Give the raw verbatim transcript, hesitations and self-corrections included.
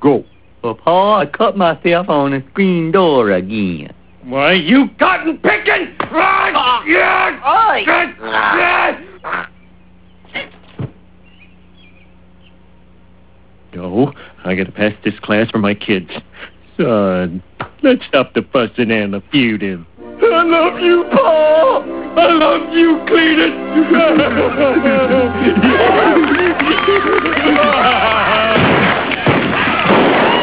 Go. Well, Pa, I cut myself on the screen door again. Why, you cotton picking! Ah, yeah, Oi! good, yeah. No, I gotta pass this class for my kids. Son, let's stop the fussing and the feuding. I love you, Pa! I love you, Cletus!